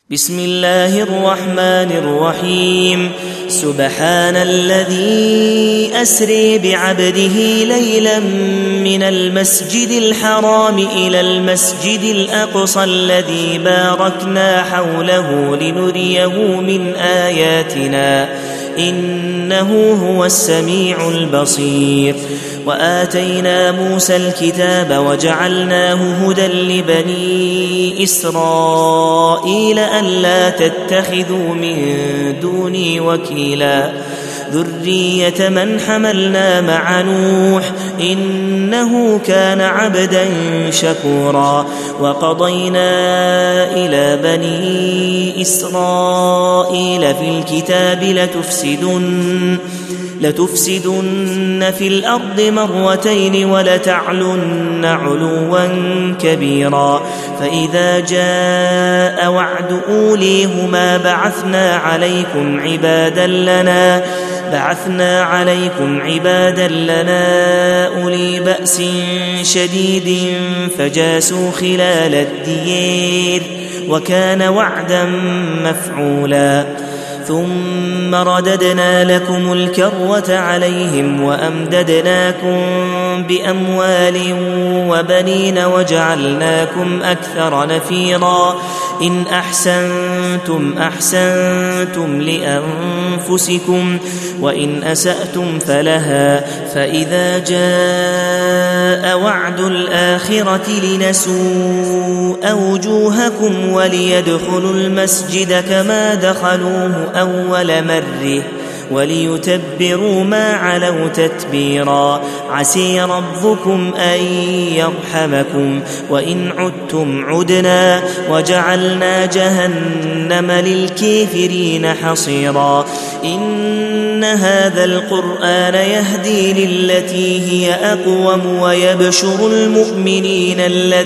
بسم الله الرحمن الرحيم. سبحان الذي أسري بعبده ليلا من المسجد الحرام إلى المسجد الأقصى الذي باركنا حوله لنريه من آياتنا إنه هو السميع البصير. وآتينا موسى الكتاب وجعلناه هدى لبني إسرائيل ألا تتخذوا من دوني وكيلا ذرية من حملنا مع نوح إنه كان عبدا شكورا. وقضينا إلى بني إسرائيل في الكتاب لتفسدن في الأرض مرتين ولتعلن علوا كبيرا. فإذا جاء وعد أوليهما بعثنا عليكم عبادا لنا أولي بأس شديد فجاسوا خلال الديار وكان وعدا مفعولا. ثم رددنا لكم الكرة عليهم وأمددناكم بأموال وبنين وجعلناكم أكثر نفيرا. إن أحسنتم لأنفسكم وإن أسأتم فلها. فإذا جاء وعد الآخرة لنسوء وجوهكم وليدخلوا المسجد كما دخلوه أول مرة وليتبروا ما علوا تتبيرا. عسي ربكم أن يرحمكم وإن عدتم عدنا وجعلنا جهنم للكافرين حصيرا. إن هذا القرآن يهدي للتي هي أقوم ويبشر المؤمنين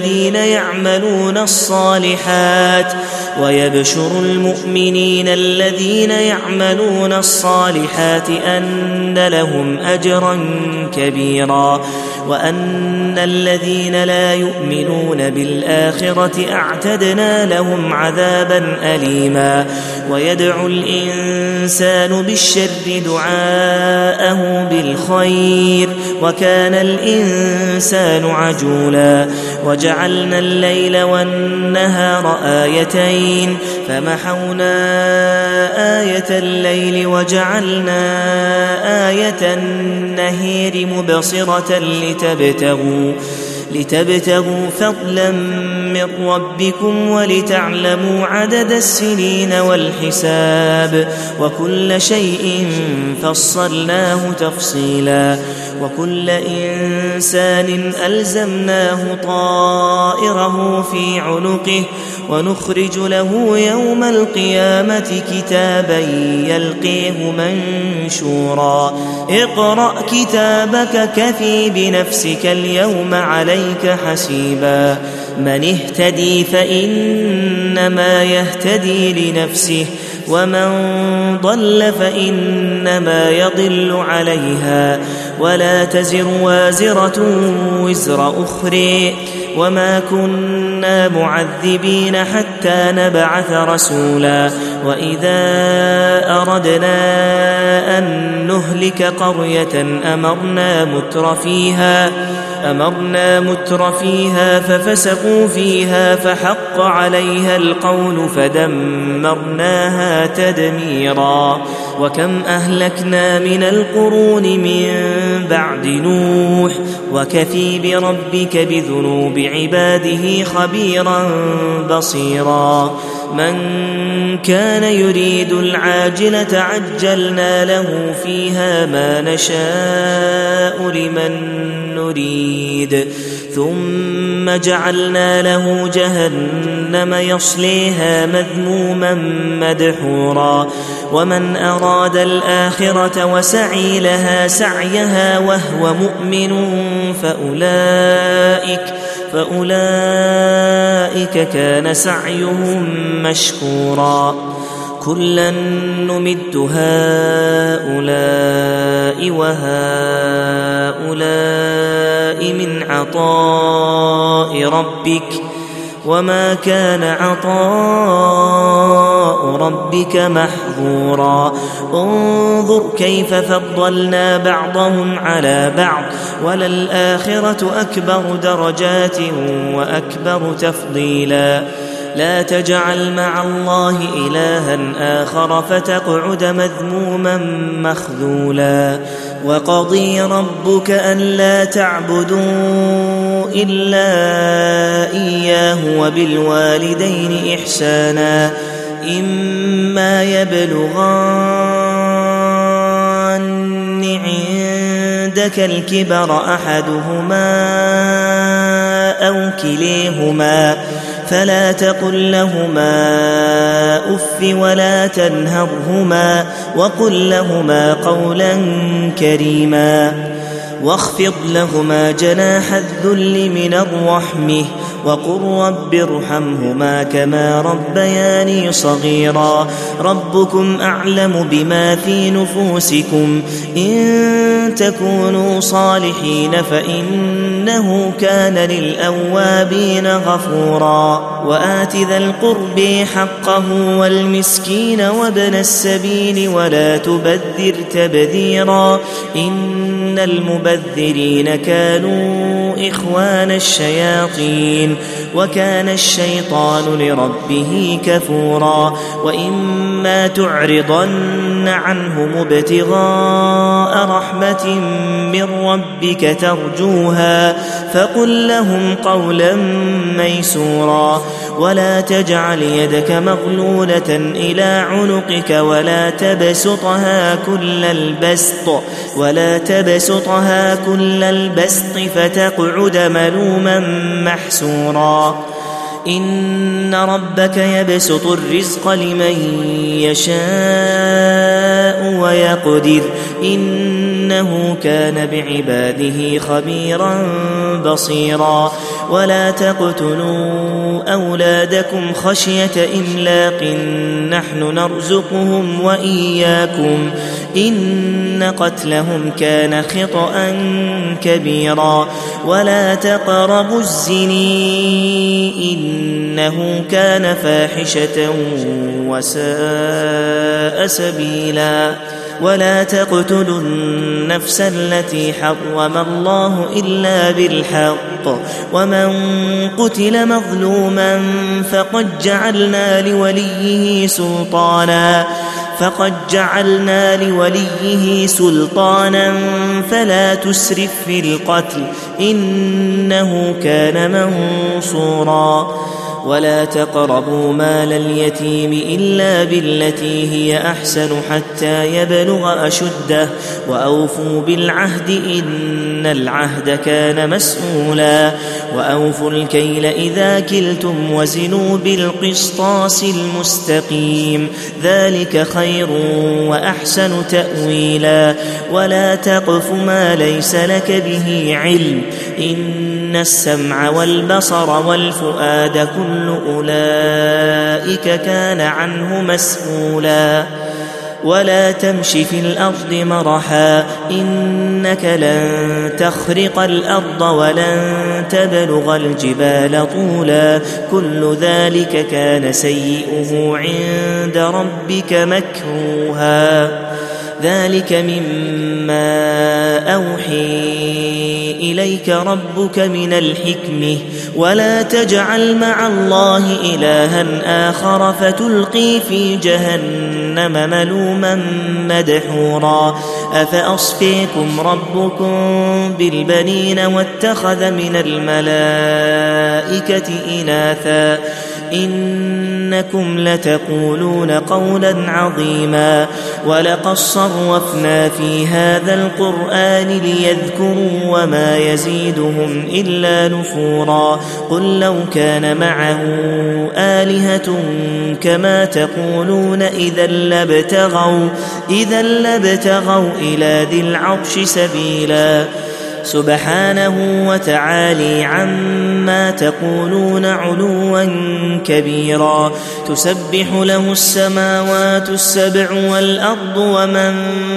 الذين يعملون الصالحات أن لهم أجرا كبيرا. وأن الذين لا يؤمنون بالآخرة أعتدنا لهم عذابا أليما. ويدعو الإنسان بالشر دعاءه بالخير وكان الإنسان عجولا. وجعلنا الليل والنهار آيتين فمحونا آية الليل وجعلنا آية النهار مبصرة لتبتغوا فضلا من ربكم ولتعلموا عدد السنين والحساب وكل شيء فصلناه تفصيلا. وكل إنسان ألزمناه طائره في عنقه ونخرج له يوم القيامة كتابا يلقيه منشورا. اقرأ كتابك كفي بنفسك اليوم عليك حسيبا. من اهتدي فإنما يهتدي لنفسه ومن ضل فإنما يضل عليها ولا تزر وازرة وزر أخرى وما كنا معذبين حتى نبعث رسولا. وإذا أردنا أن نهلك قرية أمرنا متر فيها ففسقوا فيها فحق عليها القول فدمرناها تدميرا. وكم أهلكنا من القرون من بعد نوح وكفي بربك بذنوب عباده خبيرا بصيرا. من كان يريد العاجلة عجلنا له فيها ما نشاء لمن نريد ثم جعلنا له جهنم يصليها مذموما مدحورا. ومن أراد الآخرة وسعي لها سعيها وهو مؤمن فأولئك كان سعيهم مشكورا. كلا نمد هؤلاء وهؤلاء من عطاء ربك وما كان عطاء ربك محظورا انظر كيف فضلنا بعضهم على بعض وللآخرة أكبر درجات وأكبر تفضيلا لا تجعل مع الله إلها آخر فتقعد مذموما مخذولا وقضي ربك ألا تعبدوا إلا إياه وبالوالدين إحسانا إما يبلغن عندك الكبر أحدهما أو كليهما فلا تقل لهما أف ولا تنهرهما وقل لهما قولا كريما واخفض لهما جناح الذل من الرحمة وقل رب ارحمهما كما ربياني صغيرا ربكم أعلم بما في نفوسكم إن تكونوا صالحين فإنه كان للأوابين غفورا وآت ذا القرب حقه والمسكين وابن السبيل ولا تبذر تبذيرا إن المبذرين كانوا إخوان الشياطين وكان الشيطان لربه كفورا وإما تعرضن عنهم ابتغاء رحمة من ربك ترجوها فقل لهم قولا ميسورا ولا تجعل يدك مغلولة إلى عنقك ولا تبسطها كل البسط فتقعد ملوما محسورا إن ربك يبسط الرزق لمن يشاء ويقدر إنه كان بعباده خبيرا بصيرا ولا تقتلوا أولادكم خشية إملاق نحن نرزقهم وإياكم إن قتلهم كان خطأ كبيرا ولا تقربوا الزنا إنه كان فاحشة وساء سبيلا ولا تقتلوا النفس التي حرم الله إلا بالحق ومن قتل مظلوما فقد جعلنا لوليه سلطانا فلا تسرف في القتل إنه كان منصورا ولا تقربوا مال اليتيم إلا بالتي هي أحسن حتى يبلغ أشده وأوفوا بالعهد إن العهد كان مسؤولا وأوفوا الكيل إذا كلتم وزنوا بالقسطاس المستقيم ذلك خير وأحسن تأويلا ولا تقف ما ليس لك به علم إن السمع والبصر والفؤاد كل أولئك كان عنه مسؤولا ولا تمش في الأرض مرحا إنك لن تخرق الأرض ولن تبلغ الجبال طولا كل ذلك كان سيئه عند ربك مكروها ذلك مما أوحي إليك ربك من الحكمة ولا تجعل مع الله إلها آخر فتلقي في جهنم ملوما مدحورا أفأصفيكم ربكم بالبنين واتخذ من الملائكة إناثا إنكم لتقولون قولا عظيما ولقد صرفنا في هذا القرآن ليذكروا وما يزيدهم إلا نفورا قل لو كان معه آلهة كما تقولون إذا لابتغوا إلى ذي العرش سبيلا سبحانه وتعالى عما تقولون علوا كبيرا تسبح له السماوات السبع والأرض ومن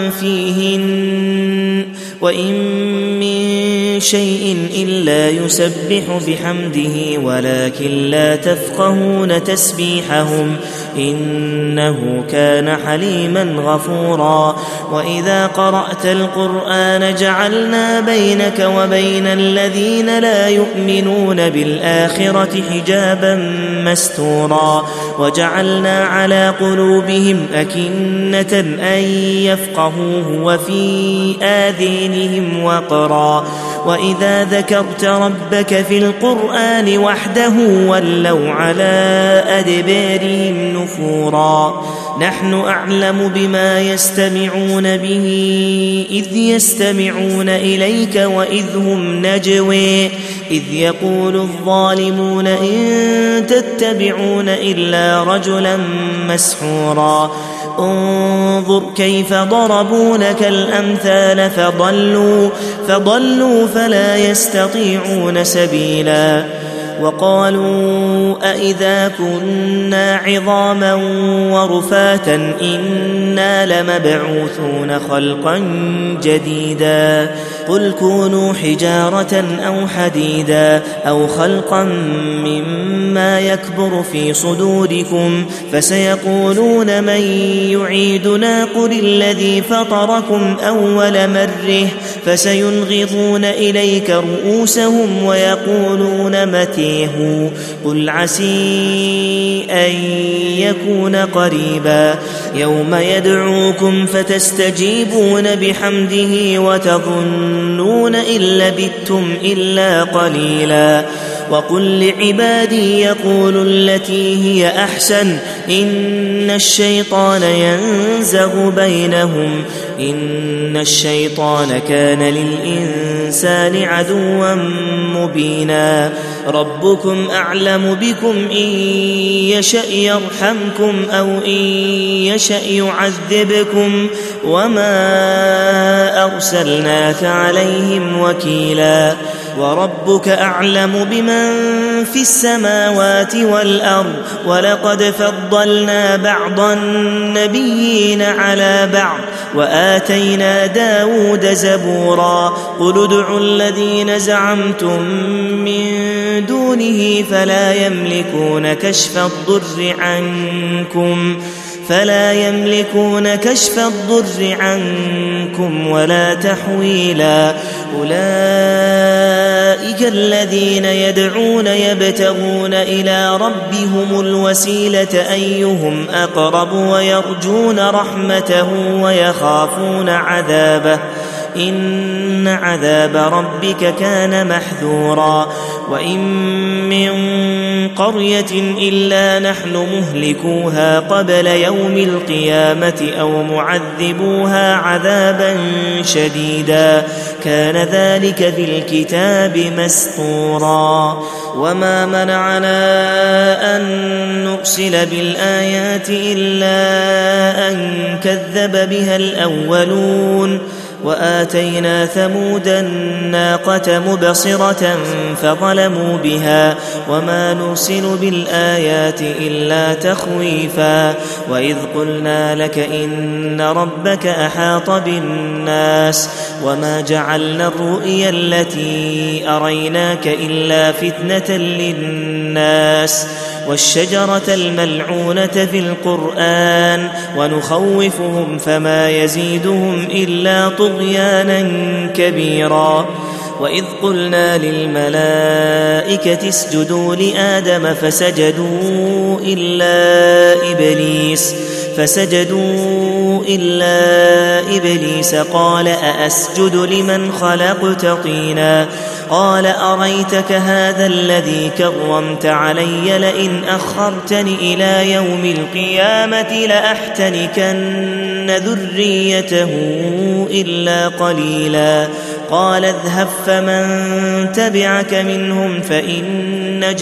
فيهن وإن من شيء إلا يسبح بحمده ولكن لا تفقهون تسبيحهم إنه كان حليما غفورا وإذا قرأت القرآن جعلنا بينك وبين الذين لا يؤمنون بالآخرة حجابا مستورا وجعلنا على قلوبهم أكنة أن يفقهوه وفي آذانهم وقرا وإذا ذكرت ربك في القرآن وحده ولوا على أدبارهم نفورا نحن أعلم بما يستمعون به إذ يستمعون إليك وإذ هم نجوى إذ يقول الظالمون إن تتبعون إلا رجلا مسحورا انظر كيف ضربوا لك الأمثال فضلوا فلا يستطيعون سبيلا وقالوا أئذا كنا عظاما ورفاتا إنا لمبعوثون خلقا جديدا قل كونوا حجارة أو حديدا أو خلقا مما يكبر في صدوركم فسيقولون من يعيدنا قل الذي فطركم أول مرة فسينغضون إليك رؤوسهم ويقولون متيه قل عسي أن يكون قريبا يوم يدعوكم فتستجيبون بحمده وتظنون إن لبثتم إلا قليلا وقل لعبادي يقولوا التي هي أحسن إن الشيطان ينزغ بينهم إن الشيطان كان للإنسان عدوا مبينا ربكم أعلم بكم إن يشأ يرحمكم أو إن يشأ يعذبكم وما أرسلناك عليهم وكيلا وربك أعلم بمن في السماوات والأرض ولقد فضلنا بعض النبيين على بعض وآتينا داود زبورا قل ادعوا الذين زعمتم من دونه فلا يملكون كشف الضر عنكم ولا تحويلا أولئك الذين يدعون يبتغون إلى ربهم الوسيلة أيهم أقرب ويرجون رحمته ويخافون عذابه إن عذاب ربك كان محذورا وإن من قرية إلا نحن مهلكوها قبل يوم القيامة أو معذبوها عذابا شديدا كان ذلك في الكتاب مسطورا وما منعنا أن نرسل بالآيات إلا أن كذب بها الأولون وآتينا ثمود الناقة مبصرة فظلموا بها وما نرسل بالآيات إلا تخويفا وإذ قلنا لك إن ربك أحاط بالناس وما جعلنا الرؤيا التي أريناك إلا فتنة للناس والشجرة الملعونة في القرآن ونخوفهم فما يزيدهم إلا طغيانا كبيرا وإذ قلنا للملائكة اسجدوا لآدم فسجدوا إلا إبليس قال أأسجد لمن خلقت طينا قال أريتك هذا الذي كرمت علي لئن أخرتني إلى يوم القيامة لأحتنكن ذريته إلا قليلا قال اذهب فمن تبعك منهم فإن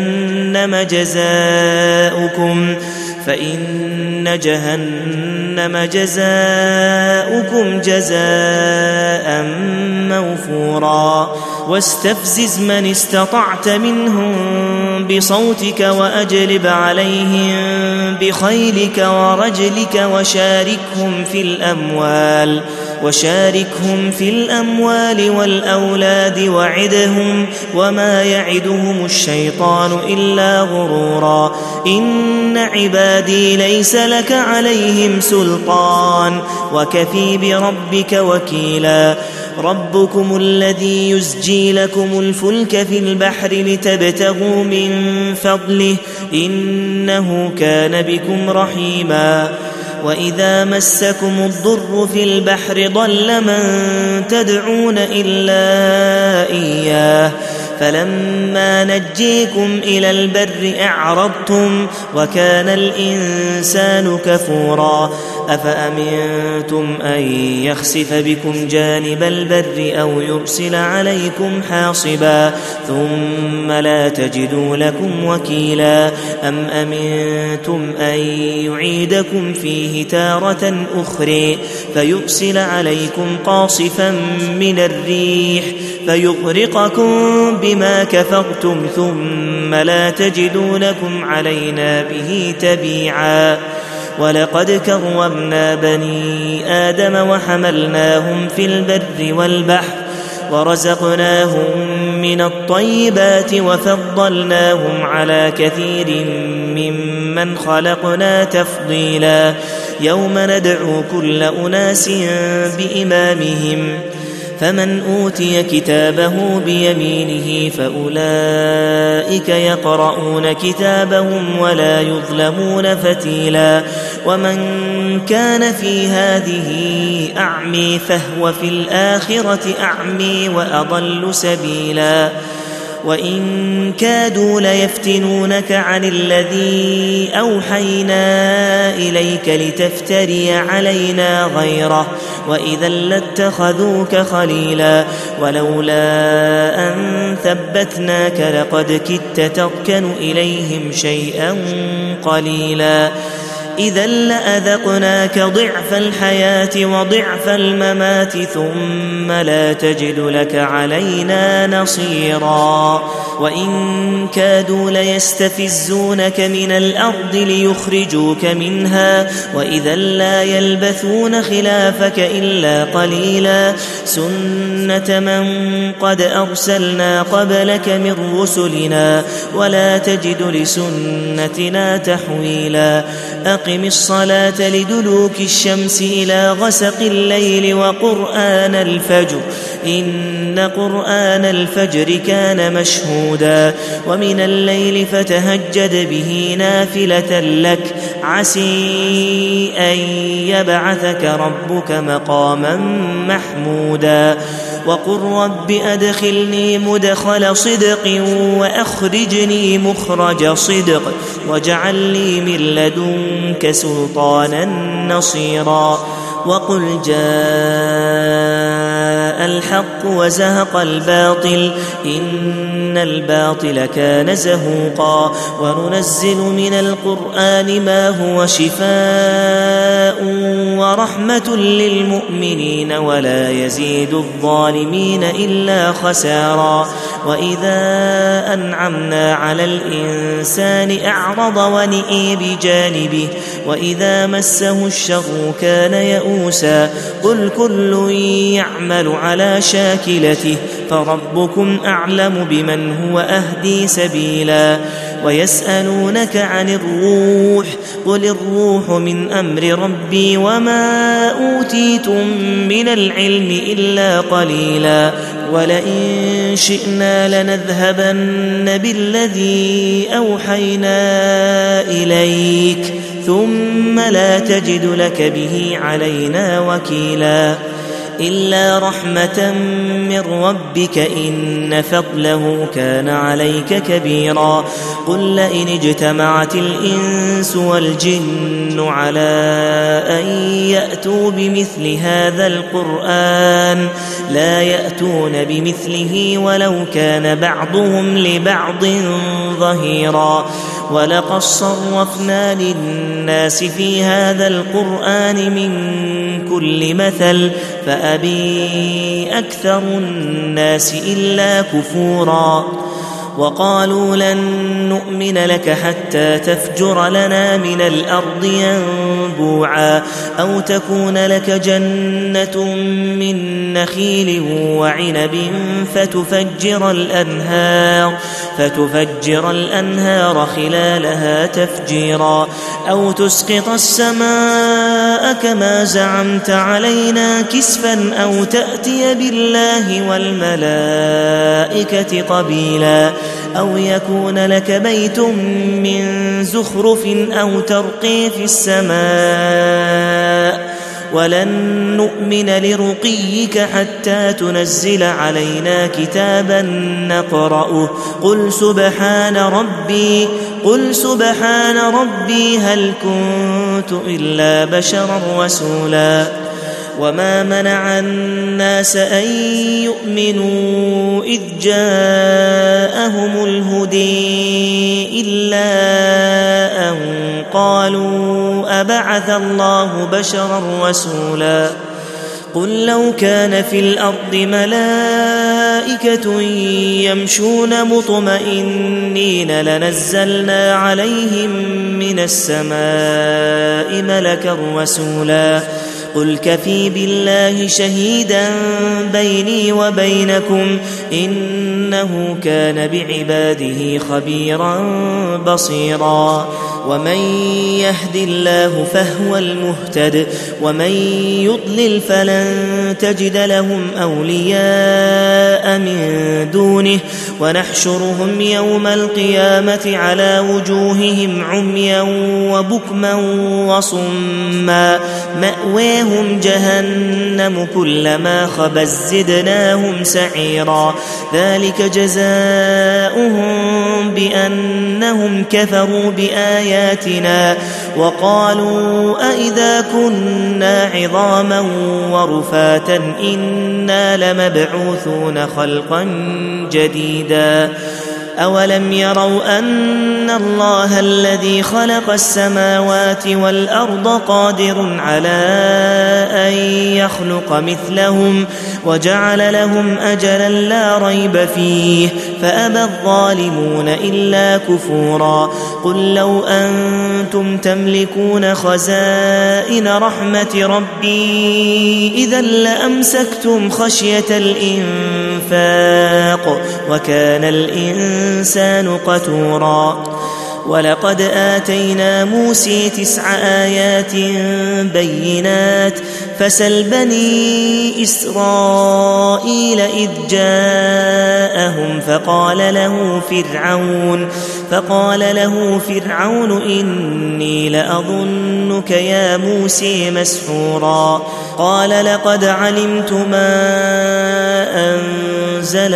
جهنم جزاؤكم جزاء موفورا واستفزز من استطعت منهم بصوتك وأجلب عليهم بخيلك ورجلك وشاركهم في الأموال وشاركهم في الأموال والأولاد وعدهم وما يعدهم الشيطان إلا غرورا إن عبادي ليس لك عليهم سلطان وكفي بربك وكيلا ربكم الذي يزجي لكم الفلك في البحر لتبتغوا من فضله إنه كان بكم رحيما وإذا مسكم الضر في البحر ضل من تدعون إلا إياه فلما نجيكم إلى البر أعرضتم وكان الإنسان كفورا أفأمنتم أن يخسف بكم جانب البر أو يرسل عليكم حاصبا ثم لا تجدوا لكم وكيلا أم أمنتم أن يعيدكم فيه تارة أخرى فيرسل عليكم قاصفا من الريح فيغرقكم بما كفرتم ثم لا تجدوا لكم علينا به تبيعا ولقد كرمنا بني آدم وحملناهم في البر والبحر ورزقناهم من الطيبات وفضلناهم على كثير ممن خلقنا تفضيلا يوم ندعو كل أناس بإمامهم فمن أوتي كتابه بيمينه فأولئك يقرؤون كتابهم ولا يظلمون فتيلا ومن كان في هذه أعمي فهو في الآخرة أعمي وأضل سبيلا وإن كادوا ليفتنونك عن الذي أوحينا إليك لتفتري علينا غيره وإذا لاتخذوك خليلا ولولا أن ثبتناك لقد كدت تركن إليهم شيئا قليلا إذا لأذقناك ضعف الحياة وضعف الممات ثم لا تجد لك علينا نصيرا وإن كادوا ليستفزونك من الأرض ليخرجوك منها وإذا لا يلبثون خلافك إلا قليلا سنة من قد أرسلنا قبلك من رسلنا ولا تجد لسنتنا تحويلا أقم الصلاة لدلوك الشمس إلى غسق الليل وقرآن الفجر إن قرآن الفجر كان مشهودا ومن الليل فتهجد به نافلة لك عسي أن يبعثك ربك مقاما محمودا وقل رب أدخلني مدخل صدق وأخرجني مخرج صدق واجعل لي من لدنك سلطانا نصيرا وقل جاء الحق وزهق الباطل إن الباطل كان زهوقا وننزل من القرآن ما هو شفاء ورحمة للمؤمنين ولا يزيد الظالمين إلا خسارا وإذا أنعمنا على الإنسان أعرض ونئي بجانبه وإذا مسه الشر كان يئوسا قل كل يعمل على شاكلته فربكم أعلم بمن هو أهدي سبيلا ويسألونك عن الروح قل الروح من أمر ربي وما أوتيتم من العلم إلا قليلا ولئن شئنا لنذهبن بالذي أوحينا إليك ثم لا تجد لك به علينا وكيلا إلا رحمة من ربك إن فضله كان عليك كبيرا قل لئن اجتمعت الإنس والجن على أن يأتوا بمثل هذا القرآن لا يأتون بمثله ولو كان بعضهم لبعض ظهيرا ولقد صرفنا للناس في هذا القرآن من كل مثل فأبي أكثر الناس إلا كفورا وقالوا لن نؤمن لك حتى تفجر لنا من الأرض ينبوعا أو تكون لك جنة من نخيل وعنب فتفجر الأنهار خلالها تفجيرا أو تسقط السماء كما زعمت علينا كسفا أو تأتي بالله والملائكة قبيلا أو يكون لك بيت من زخرف أو ترقي في السماء ولن نؤمن لرقيك حتى تنزل علينا كتابا نقرأه قل سبحان ربي هل كنت إلا بشرا رسولا وما منع الناس أن يؤمنوا إذ جاءهم الهدي إلا أن قالوا أبعث الله بشرا رسولا قل لو كان في الأرض ملائكة يمشون مطمئنين لنزلنا عليهم من السماء ملكا رسولا قل كفى بالله شهيدا بيني وبينكم إنه كان بعباده خبيرا بصيرا ومن يهد الله فهو المهتد ومن يضلل فلن تجد لهم أولياء من دونه ونحشرهم يوم القيامة على وجوههم عميا وبكما وصما مأواهم جهنم كلما خبت زدناهم سعيرا ذلك جزاؤهم بأنهم كفروا بآياتنا وقالوا أئذا كنا عظاما ورفاتا إنا لمبعوثون خلقا جديدا أولم يروا أن الله الذي خلق السماوات والأرض قادر على أن يخلق مثلهم وجعل لهم أجلا لا ريب فيه فأبى الظالمون إلا كفورا قل لو أنتم تملكون خزائن رحمة ربي إذا لأمسكتم خشية الإنفاق وكان الإنسان قتورا ولقد آتينا موسى 9 آيات بينات فسل بني إسرائيل إذ جاءهم فقال له فرعون إني لأظنك يا موسى مسحورا قال لقد علمت ما أنزل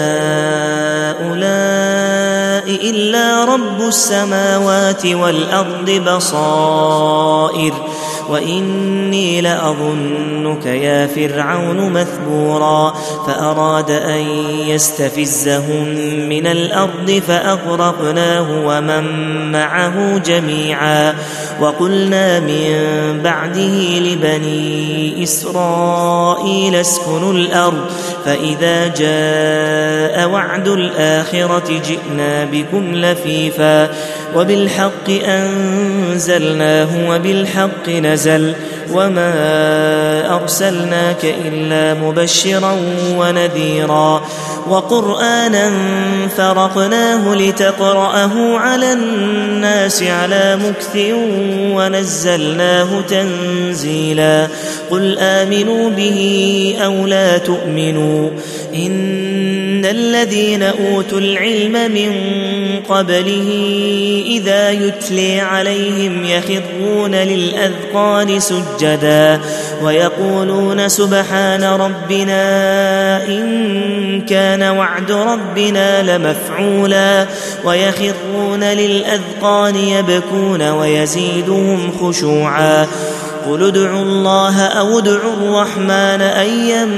هؤلاء إلا رب السماوات والأرض بصائر وإني لأظنك يا فرعون مثبورا فأراد أن يستفزهم من الأرض فأغرقناه ومن معه جميعا وقلنا من بعده لبني إسرائيل اسكنوا الأرض فإذا جاء وعد الآخرة جئنا بكم لفيفا وبالحق أنزلناه وبالحق نزل وما أرسلناك إلا مبشرا ونذيرا وقرآنا فرقناه لتقرأه على الناس على مكث ونزلناه تنزيلا قل آمنوا به أو لا تؤمنوا إن الذين أوتوا العلم من قبله إذا يتلي عليهم يخرون للأذقان سجدا ويقولون سبحان ربنا إن كان وعد ربنا لمفعولا ويخرون للأذقان يبكون ويزيدهم خشوعا قل ادعوا الله أو ادعوا الرحمن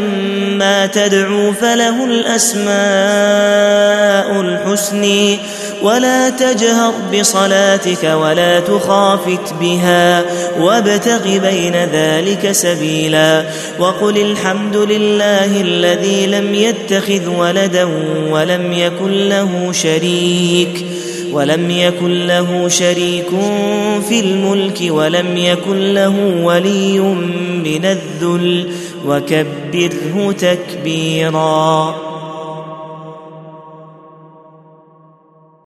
أيما تدعوا فله الأسماء الحسن ولا تجهر بصلاتك ولا تخافت بها وابتغ بين ذلك سبيلا وقل الحمد لله الذي لم يتخذ ولدا ولم يكن له شريك في الملك ولم يكن له ولي من الذل وكبره تكبيرا.